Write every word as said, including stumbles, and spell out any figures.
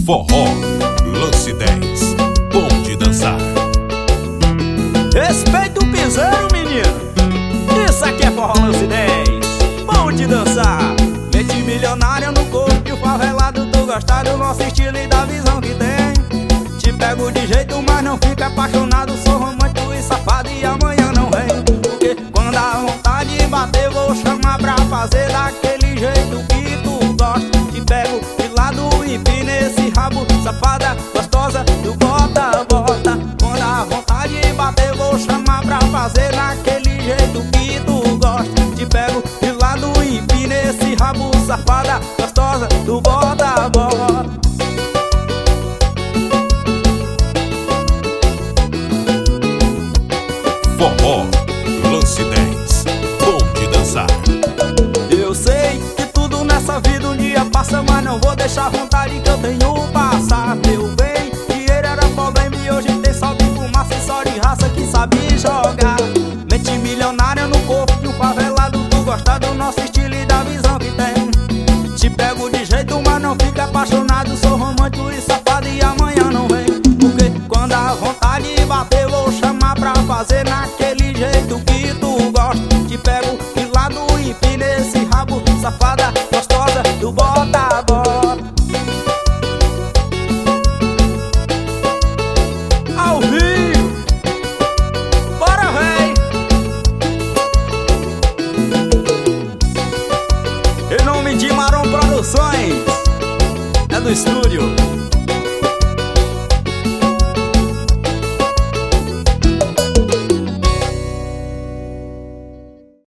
Forró, lance dez, bom de dançar. Respeita o piseiro, menino. Isso aqui é forró lance dez, bom de dançar. Mente milionária no corpo e o favelado tu gostar do nosso estilo e da visão que tem. Te pego de jeito, mas não fica apaixonado. Sou romântico e safado e amanhã não vem. Porque quando a vontade bater, vou chamar pra fazer daquele jeito que tu gosta. Te pego de lado e empina esse rabo, safada, gostosa, do bota, bota. Quando a vontade bater, vou chamar pra fazer daquele jeito que tu gosta. Te pego de lado e empina esse rabo, safada, gostosa, do bota, bota. Forró, lance dez, bom de dançar. Eu sei que tudo nessa vida um dia passa, mas não vou deixar a vontade que eu tenho passar. Meu bem, dinheiro era problema e hoje tem só de fumaça e só de raça que sabe jogar. Mente milionária no corpo de um favelado, tu gosta do nosso estilo e da visão que tem. Te pego de jeito, mas não fica apaixonado. Sou romântico e safado e amanhã não vem. Porque quando a vontade bater, vou chamar pra fazer naquele jeito que tu gosta. Te pego de lado e empina esse rabo, safada, gostosa, do bota, bota. Ao vivo, bora véi. Em nome de Marom Produções, é do estúdio